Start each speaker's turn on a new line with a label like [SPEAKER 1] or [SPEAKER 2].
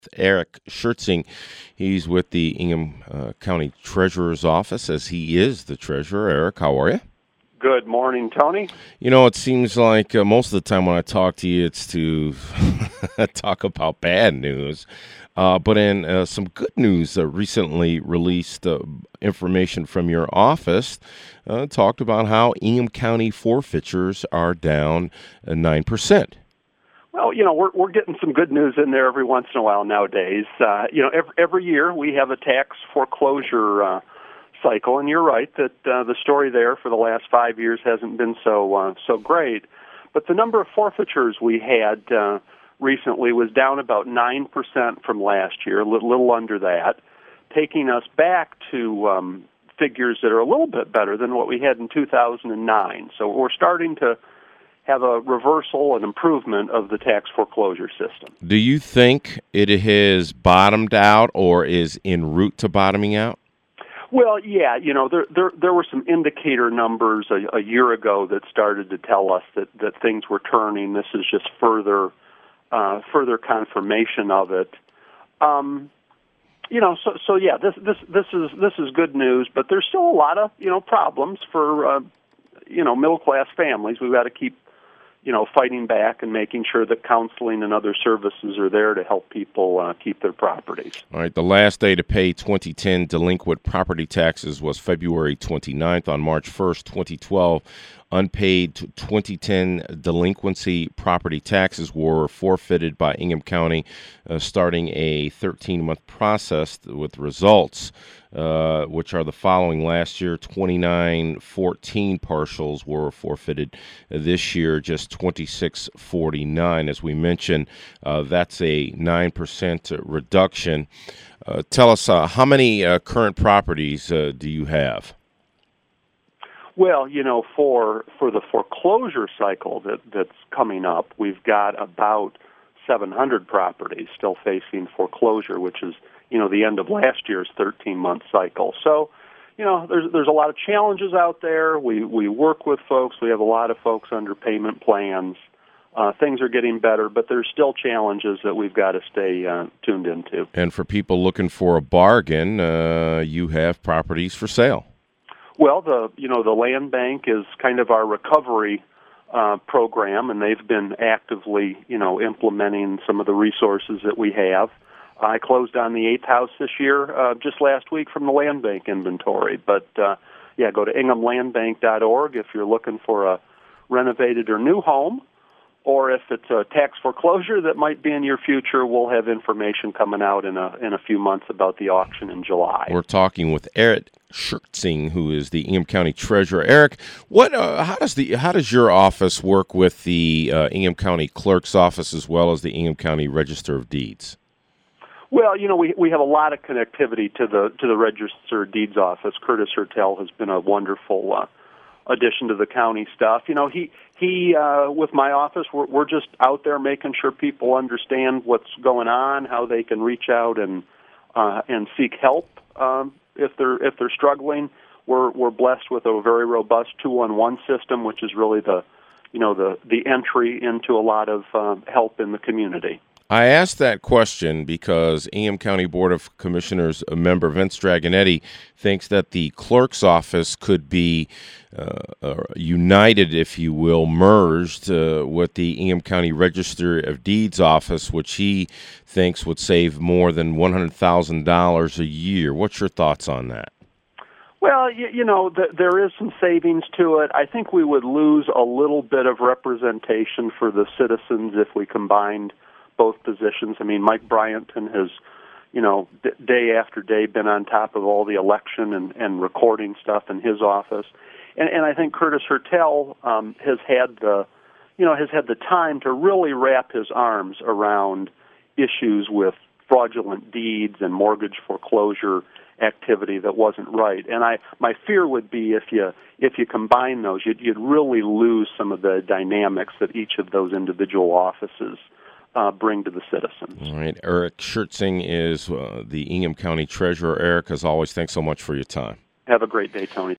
[SPEAKER 1] Eric Schertzing. He's with the Ingham County Treasurer's Office, as he is the treasurer. Eric, how are you?
[SPEAKER 2] Good morning, Tony.
[SPEAKER 1] You know, it seems like most of the time when I talk to you, it's to talk about bad news. But in some good news, recently released information from your office talked about how Ingham County forfeitures are down 9%.
[SPEAKER 2] Well, we're getting some good news in there every once in a while nowadays. Every year we have a tax foreclosure cycle, and you're right that the story there for the last 5 years hasn't been so great. But the number of forfeitures we had recently was down about 9% from last year, a little under that, taking us back to figures that are a little bit better than what we had in 2009. So we're starting to have a reversal and improvement of the tax foreclosure system.
[SPEAKER 1] Do you think it has bottomed out or is en route to bottoming out?
[SPEAKER 2] Well, yeah, there were some indicator numbers a year ago that started to tell us that things were turning. This is just further confirmation of it. So yeah, this is good news, but there's still a lot of problems for middle class families. We've got to keep fighting back and making sure that counseling and other services are there to help people keep their properties.
[SPEAKER 1] All right. The last day to pay 2010 delinquent property taxes was February 29th. On March 1st, 2012, unpaid 2010 delinquency property taxes were forfeited by Ingham County, starting a 13-month process with results, which are the following. Last year, 2914 partials were forfeited. This year, just 2649. As we mentioned, that's a 9% reduction. Tell us, how many current properties do you have?
[SPEAKER 2] Well, for the foreclosure cycle that's coming up, we've got about 700 properties still facing foreclosure, which is, the end of last year's 13-month cycle. So, there's a lot of challenges out there. We work with folks. We have a lot of folks under payment plans. Things are getting better, but there's still challenges that we've got to stay tuned into.
[SPEAKER 1] And for people looking for a bargain, you have properties for sale.
[SPEAKER 2] Well, the land bank is kind of our recovery program, and they've been actively, implementing some of the resources that we have. I closed on the 8th house this year, just last week from the land bank inventory. But, go to inghamlandbank.org if you're looking for a renovated or new home, or if it's a tax foreclosure that might be in your future. We'll have information coming out in a few months about the auction in July.
[SPEAKER 1] We're talking with Eric Schertzing, who is the Ingham County Treasurer. Eric, how does your office work with the Ingham County Clerk's Office as well as the Ingham County Register of Deeds?
[SPEAKER 2] Well, we have a lot of connectivity to the Register of Deeds office. Curtis Hertel has been a wonderful addition to the county stuff. He with my office, we're just out there making sure people understand what's going on, how they can reach out and seek help if they're struggling. We're blessed with a very robust 211 system, which is really the entry into a lot of help in the community.
[SPEAKER 1] I asked that question because Ingham County Board of Commissioners member Vince Dragonetti thinks that the clerk's office could be united, if you will, merged with the Ingham County Register of Deeds office, which he thinks would save more than $100,000 a year. What's your thoughts on that?
[SPEAKER 2] Well, there is some savings to it. I think we would lose a little bit of representation for the citizens if we combined both positions. I mean, Mike Bryanton has, day after day been on top of all the election and recording stuff in his office. And I think Curtis Hertel has had the time to really wrap his arms around issues with fraudulent deeds and mortgage foreclosure activity that wasn't right. And my fear would be if you combine those, you'd really lose some of the dynamics that each of those individual offices bring to the citizens.
[SPEAKER 1] All right. Eric Schertzing is the Ingham County Treasurer. Eric, as always, thanks so much for your time.
[SPEAKER 2] Have a great day, Tony.